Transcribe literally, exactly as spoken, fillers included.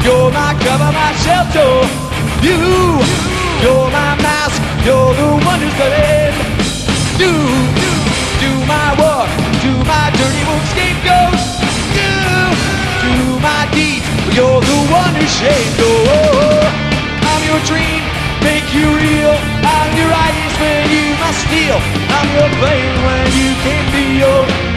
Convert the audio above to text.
You're my cover, my shelter. You, you're my mask. You're the one who's blame. Do, do my work. Do my dirty work, scapegoat. You, do my deeds. You're the one who's shamed. Oh, I'm your dream, make you real. I'm your eyes when you must steal. I'm your blame when you can't feel.